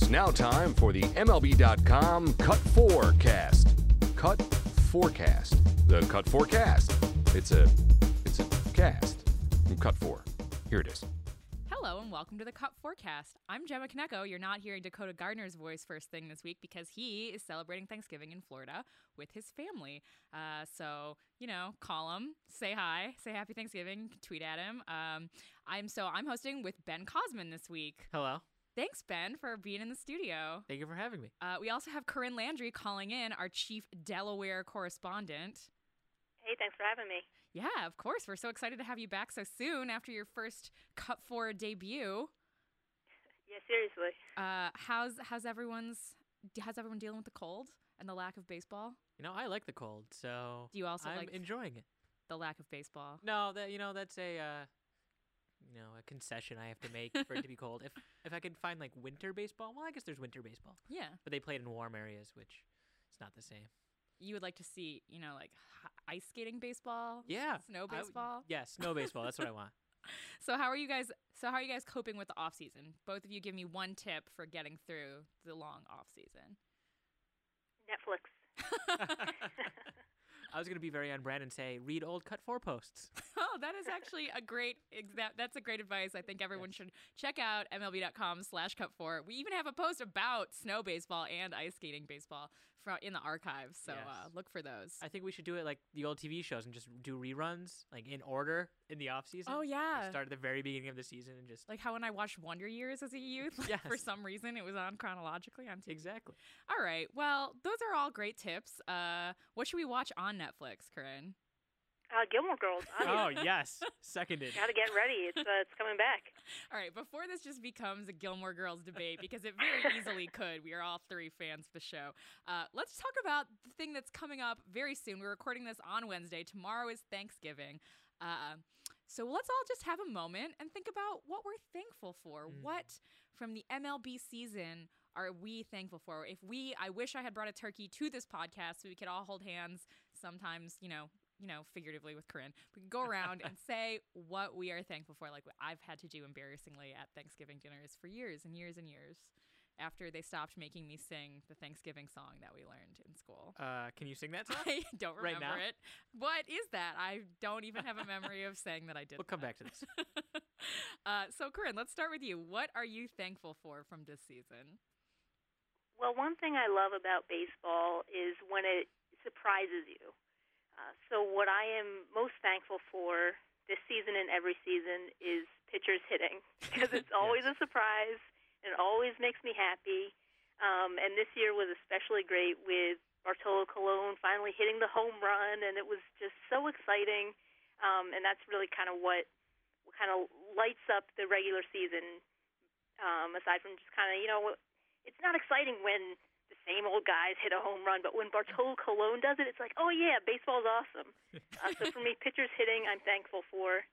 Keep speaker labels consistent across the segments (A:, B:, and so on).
A: It's now time for the MLB.com Cut Forecast. Cut Forecast. The Cut Forecast. It's a cast. Cut 4. Here it is.
B: Hello and welcome to the Cut Forecast. I'm Gemma Kaneko. You're not hearing Dakota Gardner's voice first thing this week because he is celebrating Thanksgiving in Florida with his family. So, call him, say hi, say happy Thanksgiving, tweet at him. I'm hosting with Ben Cosman this week.
C: Hello.
B: Thanks, Ben, for being in the studio.
C: Thank you for having me.
B: We also have Corinne Landry calling in, our chief Delaware correspondent.
D: Hey, thanks for having me.
B: Yeah, of course. We're so excited to have you back so soon after your first Cut 4 debut.
D: Yeah, seriously.
B: How's everyone dealing with the cold and the lack of baseball?
C: I like the cold, so
B: Do you also
C: I'm
B: like
C: enjoying it.
B: the lack of baseball?
C: No, that's a concession I have to make for it to be cold. If I could find like winter baseball, well, I guess there's winter baseball.
B: Yeah.
C: But they played in warm areas, which is not the same.
B: You would like to see, ice skating baseball?
C: Yeah.
B: Snow baseball?
C: Yeah, snow baseball. That's what I want.
B: So how are you guys coping with the off season? Both of you give me one tip for getting through the long off season.
D: Netflix.
C: I was going to be very on brand and say, read old Cut 4 posts.
B: Oh, that is actually that's a great advice. I think everyone should check out MLB.com/Cut4. We even have a post about snow baseball and ice skating baseball in the archives. So
C: Yes.
B: Look for those.
C: I think we should do it like the old TV shows and just do reruns like in order in the off season.
B: Oh, yeah.
C: Start at the very beginning of the season and just
B: Like how when I watched Wonder Years as a youth,
C: Yes.
B: for some reason it was on chronologically on TV.
C: Exactly.
B: All right. Well, those are all great tips. What should we watch on Netflix, Corinne?
D: Gilmore Girls.
C: Oh, yes. Seconded.
D: Gotta get ready. It's coming back.
B: All right. Before this just becomes a Gilmore Girls debate, because it very easily could. We are all three fans of the show. Let's talk about the thing that's coming up very soon. We're recording this on Wednesday. Tomorrow is Thanksgiving. So let's all just have a moment and think about what we're thankful for. What from the MLB season are we thankful for? I wish I had brought a turkey to this podcast so we could all hold hands sometimes, figuratively with Corinne. We could go around and say what we are thankful for, like what I've had to do embarrassingly at Thanksgiving dinners for years and years and years after they stopped making me sing the Thanksgiving song that we learned in school.
C: Can you sing that song?
B: I don't
C: Right
B: remember
C: now?
B: it. What is that? I don't even have a memory of saying that I did.
C: We'll come back to this.
B: So, Corinne, let's start with you. What are you thankful for from this season?
D: Well, one thing I love about baseball is when it surprises you. So what I am most thankful for this season and every season is pitchers hitting, because it's always a surprise and it always makes me happy. And this year was especially great with Bartolo Colon finally hitting the home run, and it was just so exciting. And that's really kind of what kind of lights up the regular season, aside from just kind of, it's not exciting when the same old guys hit a home run, but when Bartolo Colon does it, it's like, oh yeah, baseball's awesome. So for me, pitchers hitting, I'm thankful for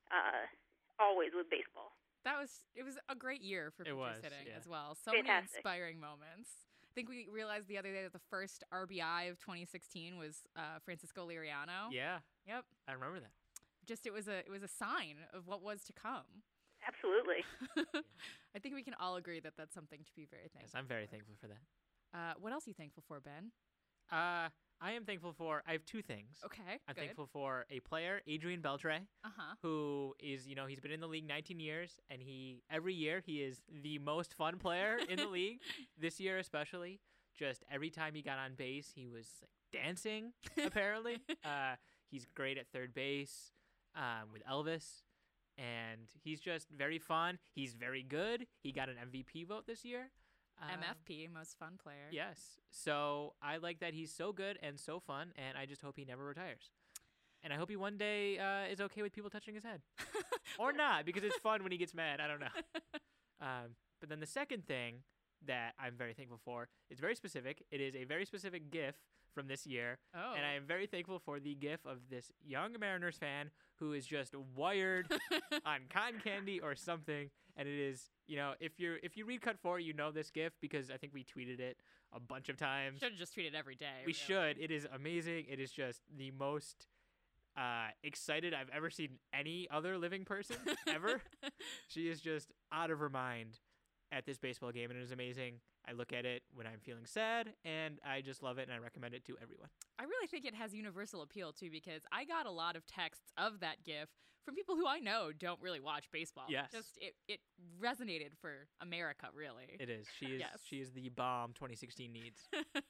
D: always with baseball.
B: It was a great year for pitchers hitting
C: yeah.
B: as well. So
D: Fantastic.
B: many inspiring moments. I think we realized the other day that the first RBI of 2016 was Francisco Liriano.
C: Yeah.
B: Yep.
C: I remember that.
B: It was a sign of what was to come.
D: Absolutely.
B: I think we can all agree that that's something to be very thankful
C: Yes, I'm very thankful for that.
B: What else are you thankful for, Ben?
C: I am thankful for, I have two things.
B: Okay,
C: I'm
B: good.
C: thankful for a player, Adrian Beltre,
B: Uh-huh.
C: who is, he's been in the league 19 years, and every year he is the most fun player in the league. This year especially, just every time he got on base, he was like dancing, apparently. He's great at third base with Elvis, and he's just very fun. He's very good. He got an MVP vote this year.
B: MFP, most fun player.
C: Yes. So I like that he's so good and so fun, and I just hope he never retires. And I hope he one day is okay with people touching his head. Or not, because it's fun when he gets mad. I don't know. But then the second thing that I'm very thankful for is very specific. It is a very specific GIF from this year.
B: Oh.
C: And I am very thankful for the GIF of this young Mariners fan who is just wired on cotton candy or something. And it is, if you read Cut 4, you know this GIF because I think we tweeted it a bunch of times.
B: Should have just tweeted every day.
C: We should. It is amazing. It is just the most excited I've ever seen any other living person ever. She is just out of her mind. at this baseball game, and it was amazing. I look at it when I'm feeling sad, and I just love it, and I recommend it to everyone.
B: I really think it has universal appeal too, because I got a lot of texts of that GIF from people who I know don't really watch baseball.
C: Yes.
B: Just it resonated for America, really.
C: It is. She is.
B: Yes.
C: She is the bomb 2016 needs.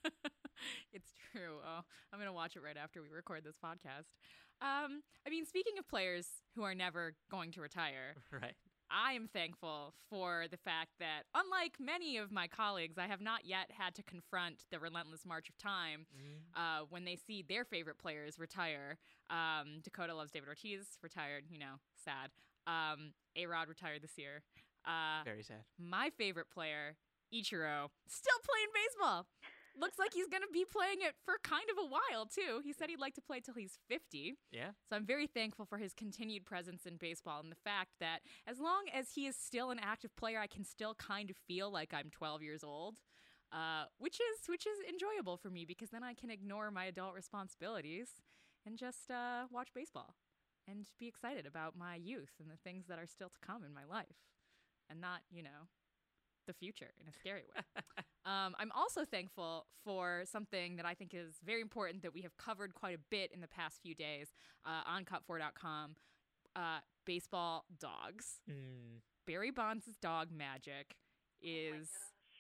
B: It's true. Oh, I'm gonna watch it right after we record this podcast. I mean, speaking of players who are never going to retire,
C: Right.
B: I am thankful for the fact that, unlike many of my colleagues, I have not yet had to confront the relentless march of time when they see their favorite players retire. Dakota Loves David Ortiz retired, sad. A-Rod retired this year.
C: Very sad.
B: My favorite player, Ichiro, still playing baseball. Looks like he's going to be playing it for kind of a while, too. He said he'd like to play till he's 50.
C: Yeah.
B: So I'm very thankful for his continued presence in baseball and the fact that as long as he is still an active player, I can still kind of feel like I'm 12 years old, which is enjoyable for me because then I can ignore my adult responsibilities and just watch baseball and be excited about my youth and the things that are still to come in my life and not, the future in a scary way. I'm also thankful for something that I think is very important that we have covered quite a bit in the past few days on cut4.com, baseball dogs. Barry Bonds' dog Magic is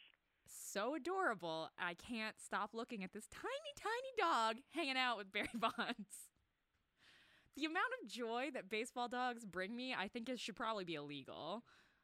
B: so adorable. I can't stop looking at this tiny, tiny dog hanging out with Barry Bonds. The amount of joy that baseball dogs bring me, I think should probably be illegal.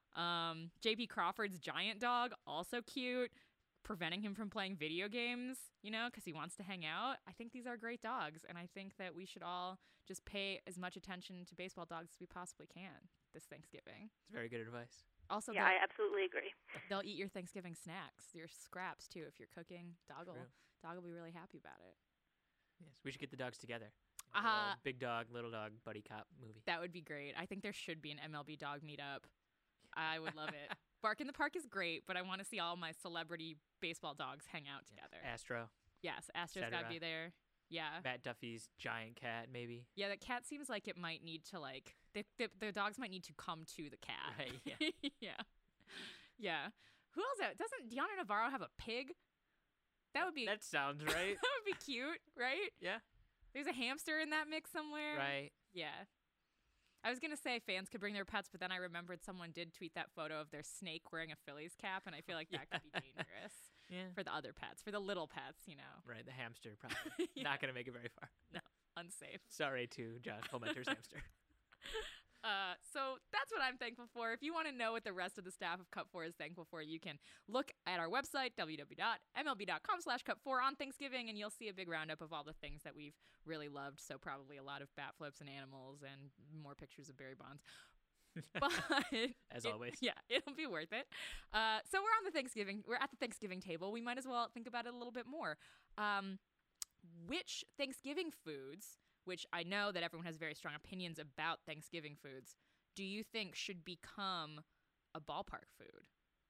B: J.P. Crawford's giant dog, also cute, preventing him from playing video games, because he wants to hang out. I think these are great dogs, and I think that we should all just pay as much attention to baseball dogs as we possibly can this Thanksgiving.
C: It's very good advice.
B: Also,
D: Yeah, I absolutely agree.
B: they'll eat your Thanksgiving snacks, your scraps, too, if you're cooking. Dog will be really happy about it.
C: Yes, we should get the dogs together. Big dog, little dog, buddy cop movie.
B: That would be great. I think there should be an MLB dog meetup. I would love it. Bark in the Park is great, but I want to see all my celebrity baseball dogs hang out together.
C: Astro.
B: Yes, Astro's got to be there. Yeah.
C: Matt Duffy's giant cat, maybe.
B: Yeah, that cat seems like it might need to, the dogs might need to come to the cat.
C: Right, yeah.
B: Yeah. Yeah. Who else? Doesn't Deanna Navarro have a pig? That would be...
C: That sounds right.
B: That would be cute, right?
C: Yeah.
B: There's a hamster in that mix somewhere.
C: Right.
B: Yeah. I was going to say fans could bring their pets, but then I remembered someone did tweet that photo of their snake wearing a Phillies cap, and I feel like that could be dangerous for the other pets, for the little pets,
C: Right, the hamster probably not going to make it very far.
B: No, unsafe.
C: Sorry to Josh Clementer's hamster.
B: So that's what I'm thankful for. If you want to know what the rest of the staff of Cut4 is thankful for, you can look at our website, www.mlb.com/cut4 on Thanksgiving, and you'll see a big roundup of all the things that we've really loved. So probably a lot of bat flips and animals and more pictures of Barry Bonds. But
C: As always.
B: Yeah, it'll be worth it. So we're at the Thanksgiving table. We might as well think about it a little bit more. Which Thanksgiving foods, which I know that everyone has very strong opinions about Thanksgiving foods, do you think should become a ballpark food?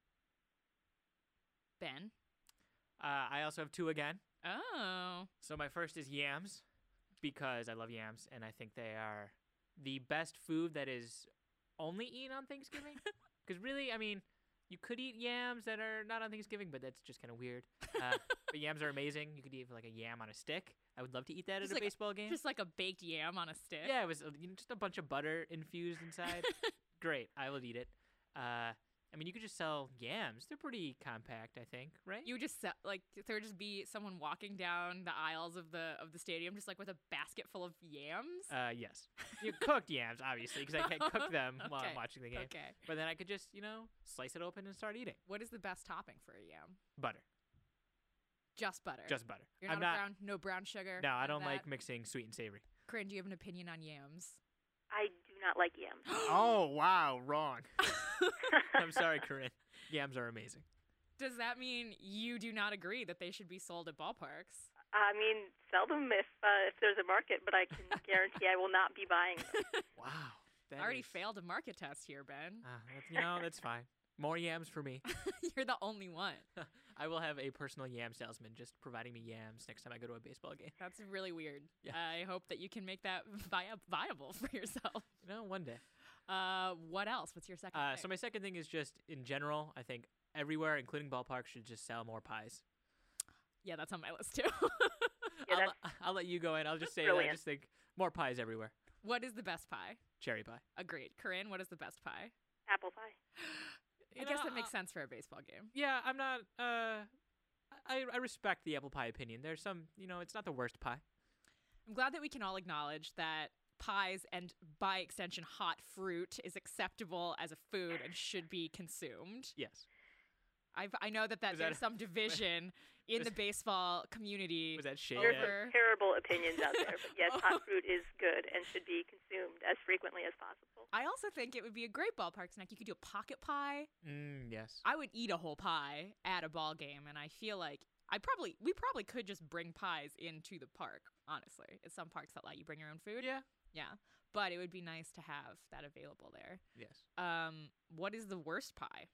B: Ben?
C: I also have two again.
B: Oh.
C: So my first is yams, because I love yams, and I think they are the best food that is only eaten on Thanksgiving. Because really, I mean, you could eat yams that are not on Thanksgiving, but that's just kind of weird. But yams are amazing. You could eat like a yam on a stick. I would love to eat that at a baseball game.
B: Just like a baked yam on a stick?
C: Yeah, it was just a bunch of butter infused inside. Great. I would eat it. I mean, you could just sell yams. They're pretty compact, I think, right?
B: You would just sell, there would just be someone walking down the aisles of the stadium just like with a basket full of yams?
C: Yes. Cooked yams, obviously, because I can't cook them while I'm watching the game.
B: Okay.
C: But then I could just, slice it open and start eating.
B: What is the best topping for a yam?
C: Butter.
B: Just butter.
C: Just butter.
B: You're no brown sugar.
C: No, I don't like mixing sweet and savory.
B: Corinne, do you have an opinion on yams?
D: I do not like yams.
C: Oh, wow, wrong. I'm sorry, Corinne. Yams are amazing.
B: Does that mean you do not agree that they should be sold at ballparks?
D: I mean, sell them if there's a market, but I can guarantee I will not be buying them.
C: Wow.
B: I already failed a market test here, Ben.
C: That's fine. More yams for me.
B: You're the only one.
C: I will have a personal yam salesman just providing me yams next time I go to a baseball game.
B: That's really weird.
C: Yeah.
B: I hope that you can make that viable for yourself.
C: One day.
B: What else? What's your second
C: So my second thing is just in general, I think everywhere, including ballparks, should just sell more pies.
B: Yeah, that's on my list too.
D: Yeah,
C: I'll let you go in. I'll just say I
D: brilliant.
C: just think more pies everywhere.
B: What is the best pie?
C: Cherry pie.
B: Agreed. Corinne, what is the best pie?
D: Apple pie.
B: I guess that makes sense for a baseball game.
C: Yeah, I'm not. I respect the apple pie opinion. There's some, it's not the worst pie.
B: I'm glad that we can all acknowledge that pies and, by extension, hot fruit is acceptable as a food and should be consumed.
C: Yes.
B: I know that there's some division in the baseball community.
C: Was that shade?
D: There's
B: over-
D: some terrible opinions out there, but yes, hot fruit is good and should be consumed as frequently as possible.
B: I also think it would be a great ballpark snack. You could do a pocket pie.
C: Yes.
B: I would eat a whole pie at a ball game, and I feel like we probably could just bring pies into the park, honestly. It's some parks that let you bring your own food.
C: Yeah.
B: Yeah. But it would be nice to have that available there.
C: Yes.
B: What is the worst pie?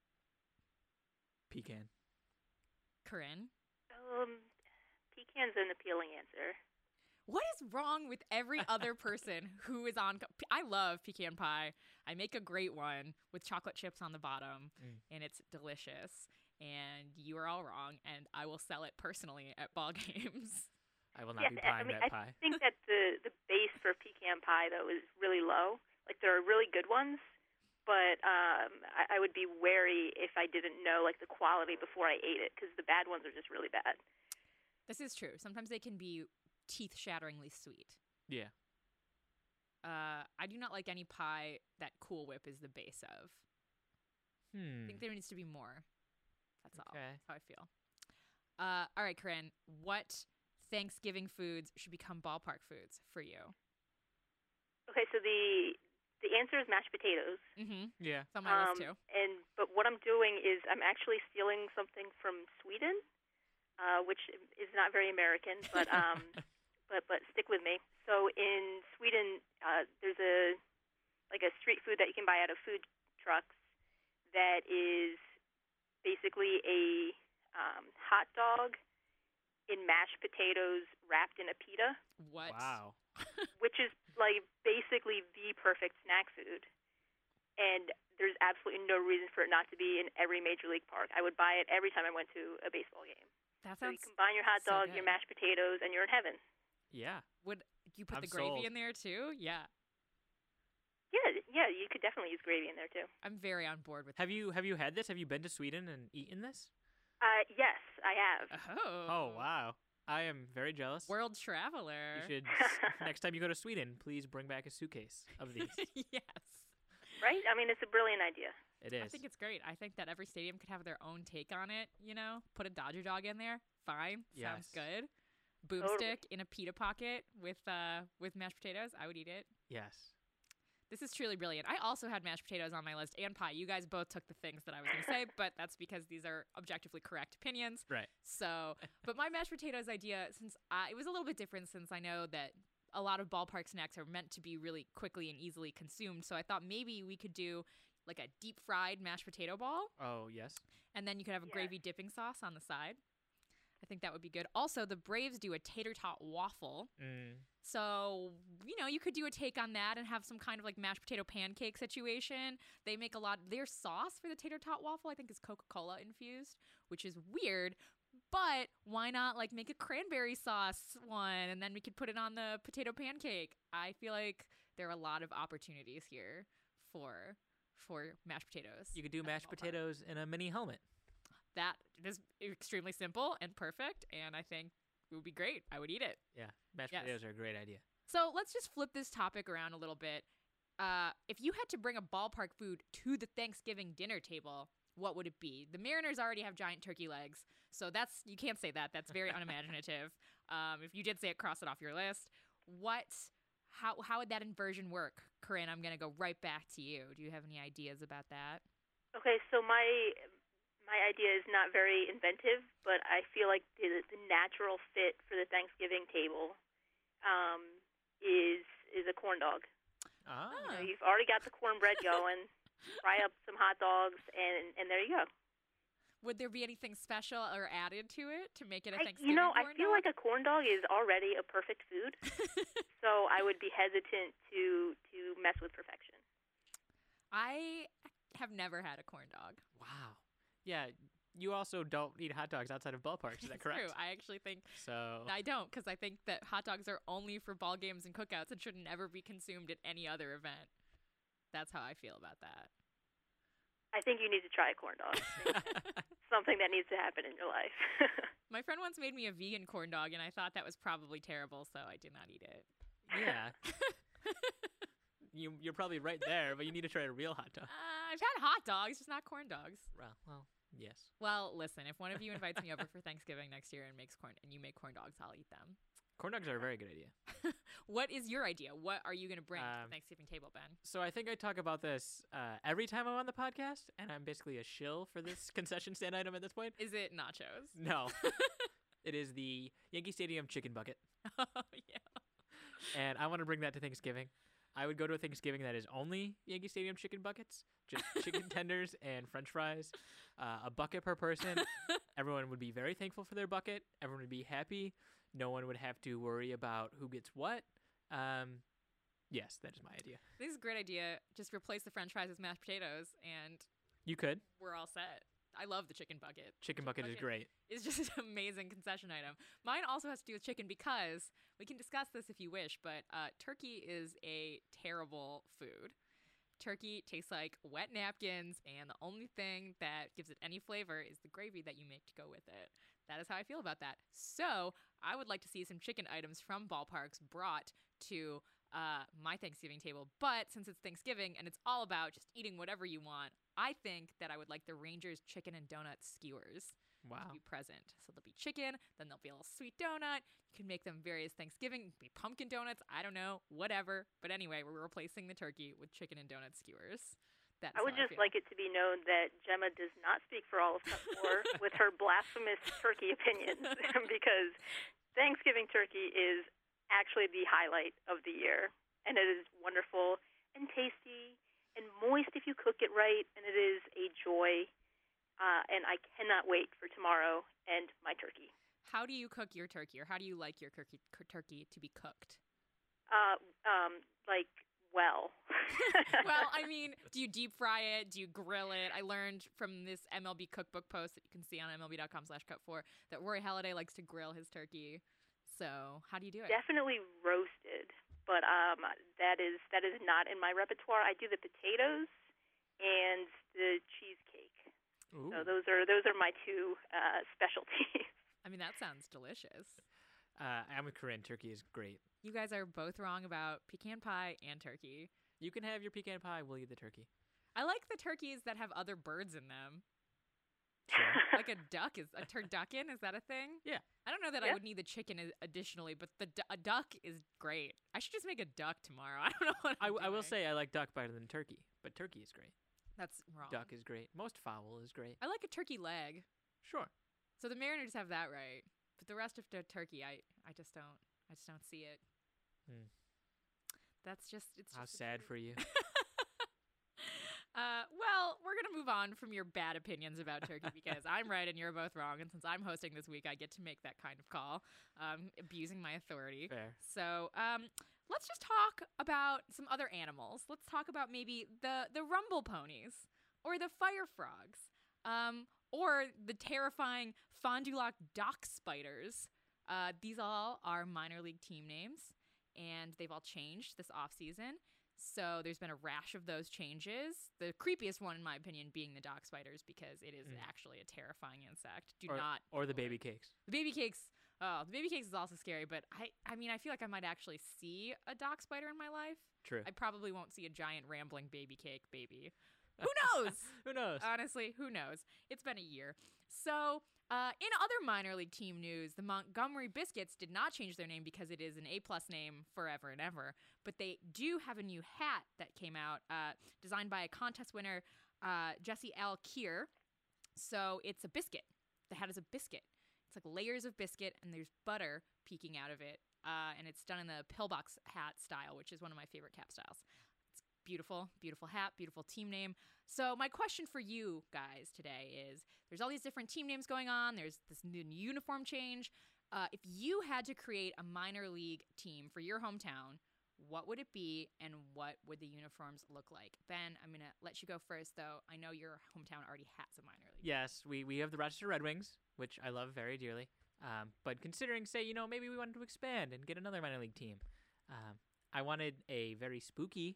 C: Pecan.
B: Corinne?
D: Pecan's an appealing answer.
B: What is wrong with every other person who is on? I love pecan pie. I make a great one with chocolate chips on the bottom, and it's delicious. And you are all wrong, and I will sell it personally at ball games.
C: I will not be buying that pie.
D: I think that the base for pecan pie, though, is really low. Like, there are really good ones, but I would be wary if I didn't know, like, the quality before I ate it, because the bad ones are just really bad.
B: This is true. Sometimes they can be teeth-shatteringly sweet.
C: Yeah.
B: I do not like any pie that Cool Whip is the base of. I think there needs to be more. That's all. That's how I feel. All right, Corinne, what Thanksgiving foods should become ballpark foods for you?
D: Okay, so the answer is mashed potatoes.
B: Mm-hmm.
C: Yeah.
B: It's on my list too.
D: But what I'm doing is I'm actually stealing something from Sweden, which is not very American, but but stick with me. So in Sweden, there's a street food that you can buy out of food trucks that is basically a hot dog in mashed potatoes wrapped in a pita.
B: What?
C: Wow.
D: Which is like basically the perfect snack food. And there's absolutely no reason for it not to be in every major league park. I would buy it every time I went to a baseball game.
B: That
D: So
B: sounds
D: you combine your hot
B: so
D: dog,
B: good.
D: your mashed potatoes, and you're in heaven.
C: Yeah.
B: Would you put
C: I'm
B: the gravy
C: sold.
B: in there too? Yeah.
D: Yeah, you could definitely use gravy in there too.
B: I'm very on board with
C: Have you had this? Have you been to Sweden and eaten this?
D: Yes, I have.
C: Oh, wow. I am very jealous.
B: World traveler.
C: You should next time you go to Sweden, please bring back a suitcase of these.
B: Yes.
D: Right? I mean, it's a brilliant idea.
C: It is.
B: I think it's great. I think that every stadium could have their own take on it, Put a Dodger dog in there. Fine. Sounds
C: Yes.
B: good. Boomstick in a pita pocket with mashed potatoes. I would eat it.
C: Yes.
B: This is truly brilliant. I also had mashed potatoes on my list and pie. You guys both took the things that I was going to say, but that's because these are objectively correct opinions.
C: Right.
B: So, but my mashed potatoes idea, it was a little bit different since I know that a lot of ballpark snacks are meant to be really quickly and easily consumed. So I thought maybe we could do like a deep fried mashed potato ball,
C: Oh, yes.
B: and then you could have a gravy dipping sauce on the side. I think that would be good. Also, the Braves do a tater tot waffle. So, you could do a take on that and have some kind of like mashed potato pancake situation. They make their sauce for the tater tot waffle, I think, is Coca-Cola infused, which is weird. But why not like make a cranberry sauce one and then we could put it on the potato pancake? I feel like there are a lot of opportunities here for mashed potatoes.
C: You could do
B: at the
C: mashed
B: ballpark.
C: potatoes in a mini helmet.
B: That is extremely simple and perfect, and I think it would be great. I would eat it.
C: Yeah. Mashed
B: Yes.
C: potatoes are a great idea.
B: So let's just flip this topic around a little bit. If you had to bring a ballpark food to the Thanksgiving dinner table, what would it be? The Mariners already have giant turkey legs, so you can't say that. That's very unimaginative. If you did say it, cross it off your list. How would that inversion work? Corinne, I'm going to go right back to you. Do you have any ideas about that?
D: Okay, so my idea is not very inventive, but I feel like the natural fit for the Thanksgiving table is a corn dog.
C: Ah.
D: You've already got the cornbread going. Fry up some hot dogs, and there you go.
B: Would there be anything special or added to it to make it a Thanksgiving
D: I
B: corn
D: feel
B: dog?
D: like a corn dog is already a perfect food, so I would be hesitant to mess with perfection.
B: I have never had a corn dog.
C: Wow. Yeah, you also don't eat hot dogs outside of ballparks. Is that
B: It's
C: correct?
B: true. I actually think
C: So
B: I don't, because I think that hot dogs are only for ball games and cookouts and should never be consumed at any other event. That's how I feel about that.
D: I think you need to try a corn dog. Something that needs to happen in your life.
B: My friend once made me a vegan corn dog, and I thought that was probably terrible, so I did not eat it.
C: yeah, you're probably right there, but you need to try a real hot dog.
B: I've had hot dogs, just not corn dogs.
C: Well, yes.
B: Well, listen, if one of you invites me over for Thanksgiving next year and you make corn dogs, I'll eat them.
C: Corn dogs are a very good idea.
B: What is your idea? What are you going to bring to the Thanksgiving table, Ben?
C: So I think I talk about this every time I'm on the podcast, and I'm basically a shill for this concession stand item at this point.
B: Is it nachos?
C: No. It is the Yankee Stadium chicken bucket,
B: Oh, yeah.
C: and I want to bring that to Thanksgiving. I would go to a Thanksgiving that is only Yankee Stadium chicken buckets, just chicken tenders and french fries, a bucket per person. Everyone would be very thankful for their bucket. Everyone would be happy. No one would have to worry about who gets what. Yes, that is my idea.
B: This is a great idea. Just replace the french fries with mashed potatoes, and
C: You could.
B: we're all set. I love the chicken bucket.
C: Chicken bucket is great.
B: It's just an amazing concession item. Mine also has to do with chicken because we can discuss this if you wish, but turkey is a terrible food. Turkey tastes like wet napkins, and the only thing that gives it any flavor is the gravy that you make to go with it. That is how I feel about that. So I would like to see some chicken items from ballparks brought to my Thanksgiving table. But since it's Thanksgiving and it's all about just eating whatever you want, I think that I would like the Rangers chicken and donut skewers to
C: Wow.
B: be present. So there'll be chicken, then there'll be a little sweet donut. You can make them various Thanksgiving, be pumpkin donuts, I don't know, whatever. But anyway, we're replacing the turkey with chicken and donut skewers. That's
D: I would
B: how
D: just
B: feel.
D: like it to be known that Gemma does not speak for all of Cut 4 with her blasphemous turkey opinions because Thanksgiving turkey is actually the highlight of the year. And it is wonderful and tasty and moist if you cook it right, and it is a joy. And I cannot wait for tomorrow and my turkey.
B: How do you cook your turkey, or how do you like your turkey to be cooked?
D: Well.
B: Well, I mean, do you deep fry it? Do you grill it? I learned from this MLB cookbook post that you can see on MLB.com/cut4 that Roy Halladay likes to grill his turkey. So how do you do it?
D: Definitely roasted, but that is not in my repertoire. I do the potatoes and the cheesecake.
C: Ooh.
D: So those are my two specialties.
B: I mean, that sounds delicious.
C: I'm with Corinne. Turkey is great.
B: You guys are both wrong about pecan pie and turkey.
C: You can have your pecan pie. We'll eat the turkey.
B: I like the turkeys that have other birds in them.
C: Sure.
B: Like a duck is a turducken. Is that a thing?
C: Yeah.
B: I don't know that I
D: Yeah.
B: would need the chicken additionally, but a duck is great. I should just make a duck tomorrow. I don't know what I'm
C: I will
B: doing.
C: say I like duck better than turkey, but turkey is great.
B: That's wrong.
C: Duck is great. Most fowl is great.
B: I like a turkey leg.
C: Sure.
B: So the Mariners have that right, but the rest of the turkey, I just don't see it.
C: Hmm.
B: That's just it's
C: How
B: just a
C: sad
B: treat.
C: for you.
B: Well, we're gonna move on from your bad opinions about turkey because I'm right and you're both wrong, and since I'm hosting this week, I get to make that kind of call, abusing my authority.
C: Fair.
B: So, let's just talk about some other animals. Let's talk about maybe the rumble ponies or the fire frogs, or the terrifying Fond du Lac dock spiders. These all are minor league team names, and they've all changed this offseason. So there's been a rash of those changes. The creepiest one, in my opinion, being the dock spiders because it is actually a terrifying insect.
C: Or the baby cakes.
B: The baby cakes. Oh, the baby cakes is also scary, but I mean, I feel like I might actually see a dock spider in my life.
C: True.
B: I probably won't see a giant rambling baby cake baby. Who knows?
C: Who knows?
B: Honestly, who knows? It's been a year. So, in other minor league team news, the Montgomery Biscuits did not change their name because it is an A-plus name forever and ever. But they do have a new hat that came out, designed by a contest winner, Jesse L. Keir. So it's a biscuit. The hat is a biscuit. It's like layers of biscuit, and there's butter peeking out of it. And it's done in the pillbox hat style, which is one of my favorite cap styles. It's beautiful, beautiful hat, beautiful team name. So my question for you guys today is, there's all these different team names going on. There's this new uniform change. If you had to create a minor league team for your hometown, what would it be and what would the uniforms look like? Ben, I'm going to let you go first, though. I know your hometown already has a minor league.
C: Yes, we have the Rochester Red Wings, which I love very dearly. But considering, say, maybe we wanted to expand and get another minor league team, I wanted a very spooky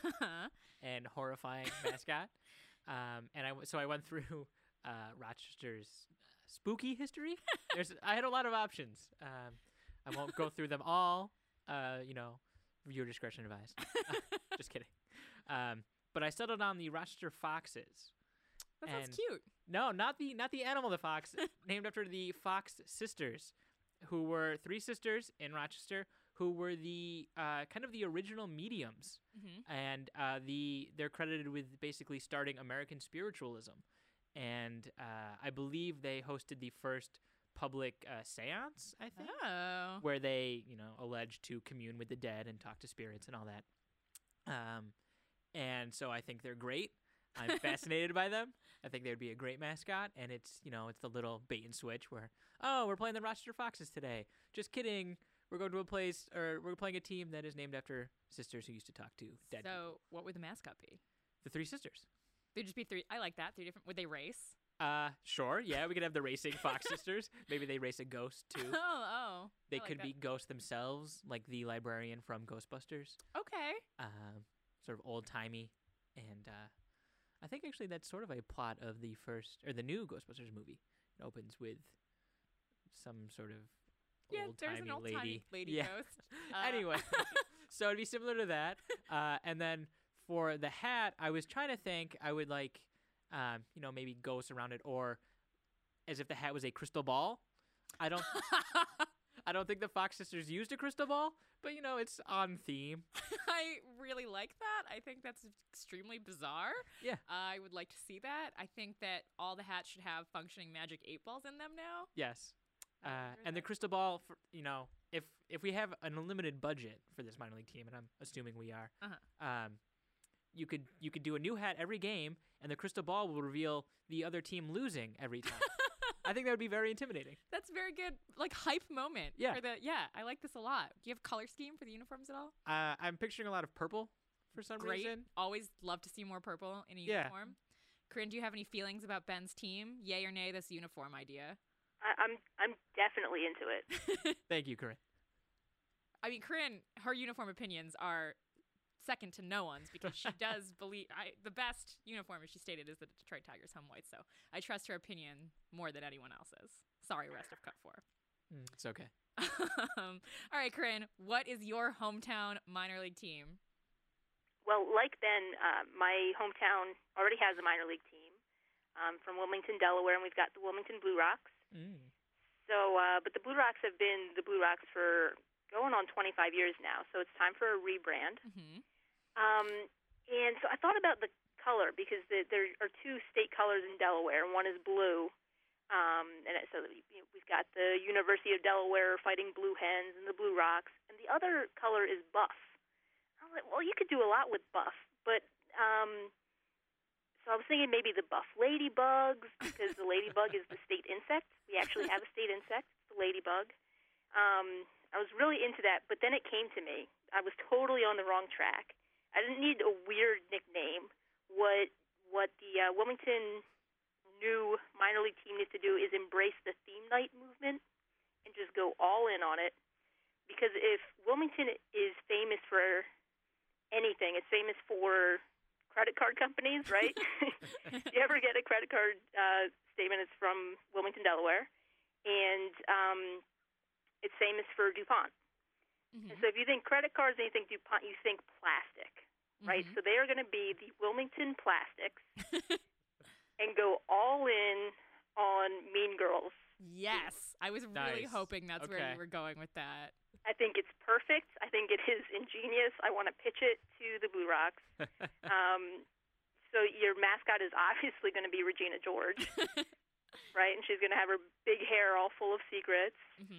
C: and horrifying mascot. And I went through Rochester's spooky history. I had a lot of options. I won't go through them all. Viewer discretion advised. Just kidding. But I settled on the Rochester Foxes.
B: That sounds cute.
C: No, not the animal, the fox, named after the Fox sisters, who were 3 sisters in Rochester, who were the kind of the original mediums, and they're credited with basically starting American spiritualism, and I believe they hosted the first public seance, I think, where they alleged to commune with the dead and talk to spirits and all that, and so I think they're great. I'm fascinated by them. I think they would be a great mascot, and it's the little bait and switch where, we're playing the Rochester Foxes today. Just kidding. We're going to a place, or we're playing a team that is named after sisters who used to talk to dead people.
B: So what would the mascot be?
C: The 3 sisters.
B: They'd just be 3. I like that. 3 different. Would they race?
C: Sure. Yeah, we could have the racing Fox sisters. Maybe they race a ghost too.
B: Oh.
C: They could be ghosts themselves, like the librarian from Ghostbusters.
B: Okay.
C: Sort of old timey, and I think actually that's sort of a plot of the new Ghostbusters movie. It opens with some sort of
B: there's an old-timey lady ghost.
C: Anyway, so it'd be similar to that. And then for the hat, I was trying to think I would like, maybe ghosts around it, or as if the hat was a crystal ball. I don't think the Fox sisters used a crystal ball, but it's on theme.
B: I really like that. I think that's extremely bizarre.
C: Yeah.
B: I would like to see that. I think that all the hats should have functioning magic 8 balls in them now.
C: Yes. And the crystal ball, for, if we have an unlimited budget for this minor league team, and I'm assuming we are, you could do a new hat every game, and the crystal ball will reveal the other team losing every time. I think that would be very intimidating.
B: That's very good, hype moment.
C: Yeah.
B: I like this a lot. Do you have a color scheme for the uniforms at all?
C: I'm picturing a lot of purple for some reason.
B: Always love to see more purple in a uniform. Corinne, do you have any feelings about Ben's team? Yay or nay, this uniform idea?
D: I'm definitely into it.
C: Thank you, Corinne.
B: I mean, Corinne, her uniform opinions are second to no one's because she does believe the best uniform, as she stated, is the Detroit Tigers home white. So I trust her opinion more than anyone else's. Sorry, rest of Cut 4.
C: It's okay.
B: All right, Corinne, what is your hometown minor league team?
D: Well, like Ben, my hometown already has a minor league team. From Wilmington, Delaware, and we've got the Wilmington Blue Rocks. So, but the Blue Rocks have been the Blue Rocks for going on 25 years now, so it's time for a rebrand. And so I thought about the color because there are 2 state colors in Delaware, and one is blue. So we've got the University of Delaware Fighting Blue Hens and the Blue Rocks, and the other color is buff. I was like, well, you could do a lot with buff, but so I was thinking maybe the buff ladybugs, because the ladybug is the state insect. We actually have a state insect, the ladybug. I was really into that, but then it came to me. I was totally on the wrong track. I didn't need a weird nickname. What the Wilmington new minor league team needs to do is embrace the theme night movement and just go all in on it. Because if Wilmington is famous for anything, it's famous for credit card companies, right? If you ever get a credit card statement, it's from Wilmington, Delaware. And it's famous for DuPont. And so if you think credit cards and you think DuPont, you think plastic, right? So they are going to be the Wilmington Plastics and go all in on Mean Girls.
B: Yes. I was really hoping that's where you were going with that.
D: I think it's perfect. I think it is ingenious. I want to pitch it to the Blue Rocks. So your mascot is obviously going to be Regina George, right? And she's going to have her big hair all full of secrets.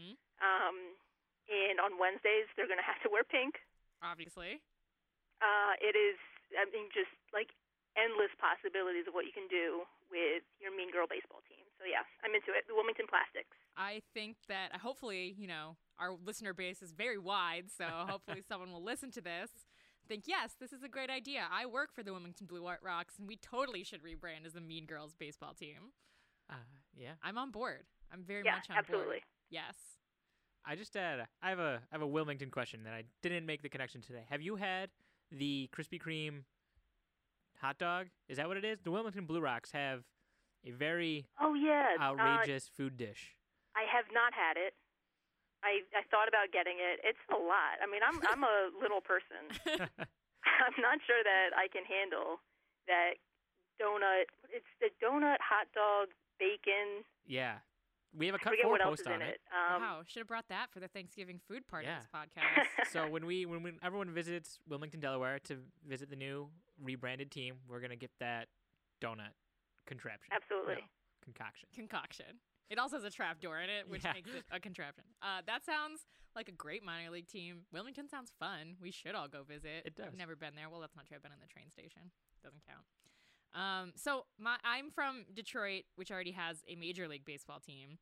D: And on Wednesdays, they're going to have to wear pink.
B: Obviously.
D: It is, I mean, just like endless possibilities of what you can do with your Mean Girl baseball team. So yeah, I'm into it. The Wilmington Plastics.
B: I think that hopefully, our listener base is very wide, so hopefully someone will listen to this, think, yes, this is a great idea. I work for the Wilmington Blue White Rocks, and we totally should rebrand as the Mean Girls baseball team.
C: Yeah.
B: I'm on board. I'm very
D: Yeah,
B: much on
D: absolutely.
B: board. Yes.
C: I just I have a Wilmington question that I didn't make the connection today. Have you had the Krispy Kreme hot dog? Is that what it is? The Wilmington Blue Rocks have a very outrageous food dish.
D: I have not had it. I thought about getting it. It's a lot. I mean, I'm a little person. I'm not sure that I can handle that donut. It's the donut, hot dog, bacon.
C: Yeah. We have a
D: I
C: Cut
D: forget
C: 4
D: what else
C: post
D: is
C: on
D: in
C: it.
D: it.
B: Wow, should have brought that for the Thanksgiving food part
C: Yeah.
B: of this podcast.
C: So when everyone visits Wilmington, Delaware to visit the new rebranded team, we're going to get that donut contraption.
D: Absolutely.
C: No, concoction.
B: Concoction. It also has a trap door in it, which
C: Yeah.
B: makes it a contraption. That sounds like a great minor league team. Wilmington sounds fun. We should all go visit.
C: It does.
B: I've never been there. Well, that's not true. I've been in the train station. Doesn't count. So I'm from Detroit, which already has a major league baseball team.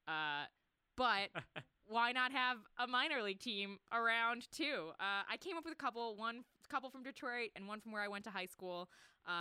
B: But why not have a minor league team around too? I came up with a couple. One couple from Detroit and one from where I went to high school,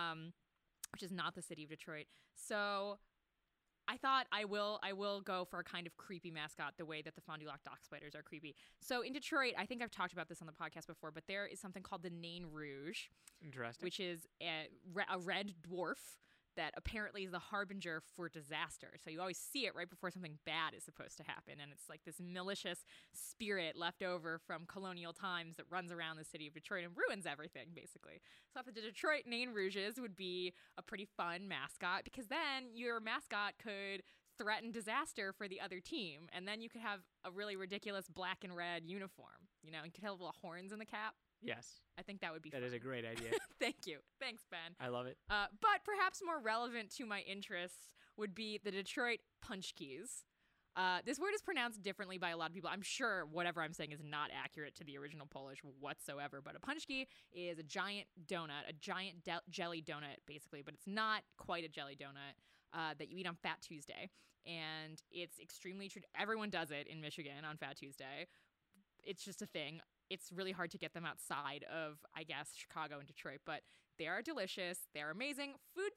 B: which is not the city of Detroit. So I thought I will go for a kind of creepy mascot, the way that the Fond du Lac Dock Spiders are creepy. So in Detroit, I think I've talked about this on the podcast before, but there is something called the Nain Rouge,
C: Interesting.
B: which is a red dwarf that apparently is the harbinger for disaster. So you always see it right before something bad is supposed to happen, and it's like this malicious spirit left over from colonial times that runs around the city of Detroit and ruins everything, basically. So I thought the Detroit Nain Rouges would be a pretty fun mascot, because then your mascot could threaten disaster for the other team, and then you could have a really ridiculous black and red uniform. You could have little horns in the cap.
C: Yes.
B: I think that would be
C: That
B: fun.
C: is a great idea.
B: Thank you. Thanks, Ben.
C: I love it.
B: But perhaps more relevant to my interests would be the Detroit Punchkis. This word is pronounced differently by a lot of people. I'm sure whatever I'm saying is not accurate to the original Polish whatsoever, but a punchki is a giant donut, a giant jelly donut, basically, but it's not quite a jelly donut that you eat on Fat Tuesday. And it's extremely everyone does it in Michigan on Fat Tuesday. It's just a thing. It's really hard to get them outside of, I guess, Chicago and Detroit, but they are delicious. They're amazing. Food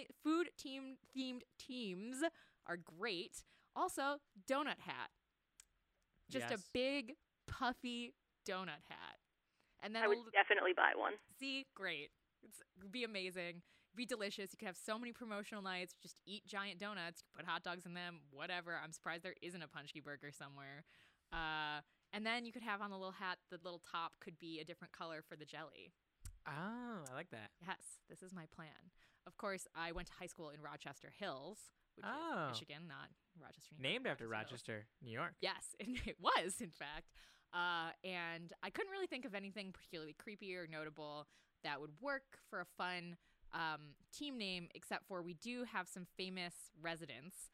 B: team themed teams are great. Also, donut hat. Just a
C: Yes.
B: big, puffy donut hat. And then
D: I would definitely buy one.
B: see, great. It'd be amazing. Be delicious. You could have so many promotional nights. Just eat giant donuts. Put hot dogs in them. Whatever. I'm surprised there isn't a Punchki burger somewhere. And then you could have on the little hat, the little top could be a different color for the jelly.
C: Oh, I like that.
B: Yes, this is my plan. Of course, I went to high school in Rochester Hills, which
C: Oh.
B: is Michigan, not Rochester, New York.
C: Named after
B: Hills.
C: Rochester, New York.
B: Yes, it was, in fact. And I couldn't really think of anything particularly creepy or notable that would work for a fun team name, except for we do have some famous residents.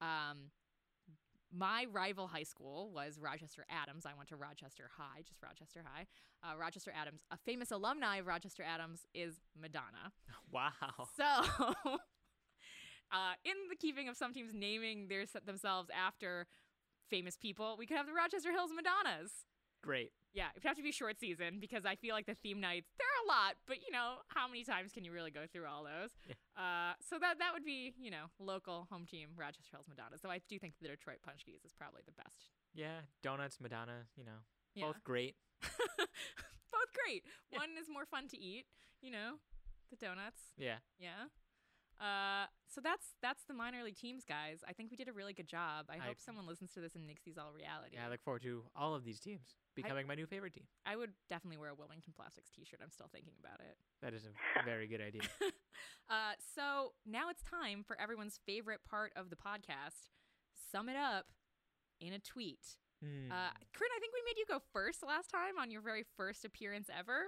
B: My rival high school was Rochester Adams. I went to Rochester High, just Rochester High. Rochester Adams, a famous alumni of Rochester Adams is Madonna.
C: Wow.
B: So, in the keeping of some teams naming themselves after famous people, we could have the Rochester Hills Madonnas.
C: Great.
B: Yeah, it would have to be short season because I feel like the theme nights, there are a lot, but how many times can you really go through all those?
C: Yeah.
B: So that would be, local home team Rochester Hills Madonnas. So I do think the Detroit Punchkis is probably the best.
C: Yeah, donuts, Madonna,
B: Yeah.
C: both great.
B: Both great.
C: Yeah.
B: One is more fun to eat, the donuts.
C: Yeah.
B: Yeah. So that's the minor league teams, guys. I think we did a really good job. I hope someone listens to this and makes these all reality.
C: Yeah, I look forward to all of these teams becoming my new favorite team.
B: I would definitely wear a Wilmington Plastics t-shirt. I'm still thinking about it.
C: That is a very good idea.
B: So now it's time for everyone's favorite part of the podcast. Sum it up in a tweet. Corinne, I think we made you go first last time on your very first appearance ever.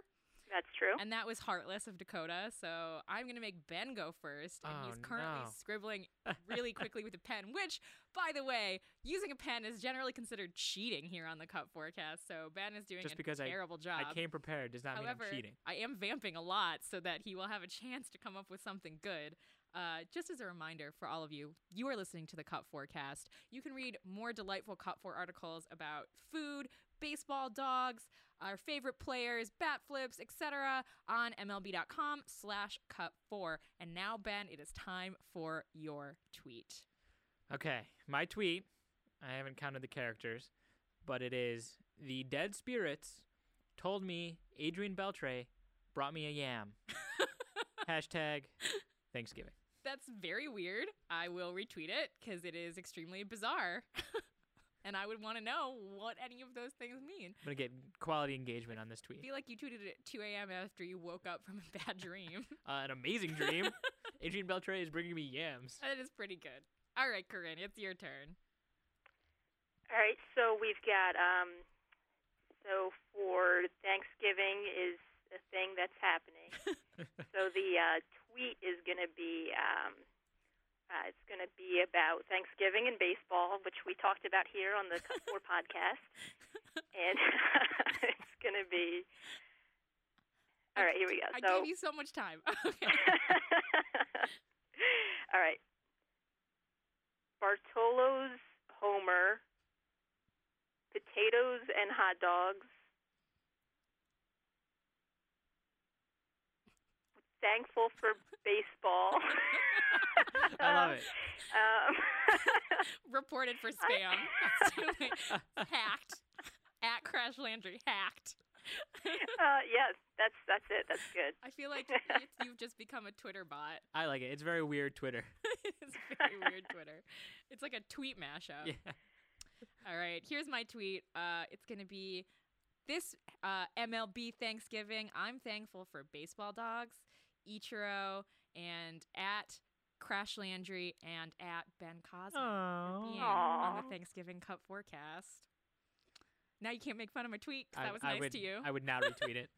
D: That's true.
B: And that was Heartless of Dakota. So I'm going to make Ben go first. And
C: Oh,
B: he's currently
C: no.
B: scribbling really quickly with a pen, which, by the way, using a pen is generally considered cheating here on the Cut Forecast. So Ben is doing
C: Just
B: a
C: because
B: terrible job.
C: I came prepared does not
B: However,
C: mean I'm cheating.
B: I am vamping a lot so that he will have a chance to come up with something good. Just as a reminder for all of you, you are listening to the Cut Forecast. You can read more delightful Cut 4 articles about food, baseball, dogs, our favorite players, bat flips, etc. on MLB.com/Cut4. And now, Ben, it is time for your tweet.
C: Okay, my tweet, I haven't counted the characters, but it is, the dead spirits told me Adrian Beltre brought me a yam. Hashtag Thanksgiving.
B: That's very weird. I will retweet it because it is extremely bizarre. And I would want to know what any of those things mean.
C: I'm going to get quality engagement on this
B: I
C: tweet.
B: feel like you tweeted it at 2 a.m. after you woke up from a bad dream.
C: An amazing dream. Adrian Beltre is bringing me yams.
B: That is pretty good. All right, Corinne, it's your turn.
D: All right, so we've got so for Thanksgiving is a thing that's happening. So the tweet is going to be it's going to be about Thanksgiving and baseball, which we talked about here on the Cut 4 podcast, and it's going to be. All right, here we go.
B: I
D: So
B: gave you so much time. Okay.
D: all right. Bartolo's Homer, potatoes and hot dogs, thankful for baseball.
C: I love it.
B: Reported for spam. Hacked. At Crash Landry. Hacked.
D: Yes, that's it. That's good.
B: I feel like you've just become a Twitter bot.
C: I like it. It's very weird Twitter.
B: It's very weird Twitter. It's like a tweet mashup.
C: Yeah.
B: All right, here's my tweet. It's going to be this MLB Thanksgiving. I'm thankful for baseball dogs, Ichiro, and at Crash Landry, and at Ben Cosmo for being on the Thanksgiving Cup forecast. Now you can't make fun of my tweet because that was nice to you.
C: I would now retweet it.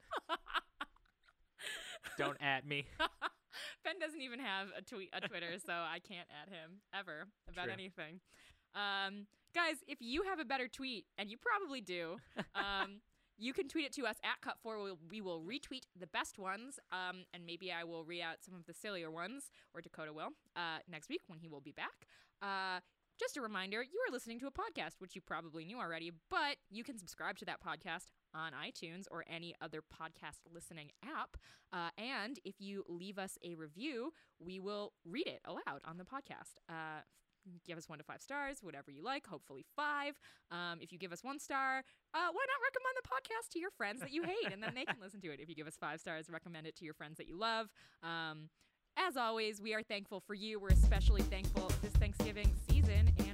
C: Don't at me.
B: Ben doesn't even have a Twitter, so I can't add him ever about
C: True.
B: anything. Guys, if you have a better tweet, and you probably do, you can tweet it to us at Cut4. We will retweet the best ones, and maybe I will read out some of the sillier ones, or Dakota will, next week when he will be back. Just a reminder, you are listening to a podcast, which you probably knew already, but you can subscribe to that podcast on iTunes or any other podcast listening app. And if you leave us a review, we will read it aloud on the podcast. Give us 1 to 5 stars, whatever you like, hopefully 5. If you give us 1 star, why not recommend the podcast to your friends that you hate, and then they can listen to it. If you give us 5 stars, recommend it to your friends that you love. As always, we are thankful for you. We're especially thankful this Thanksgiving season,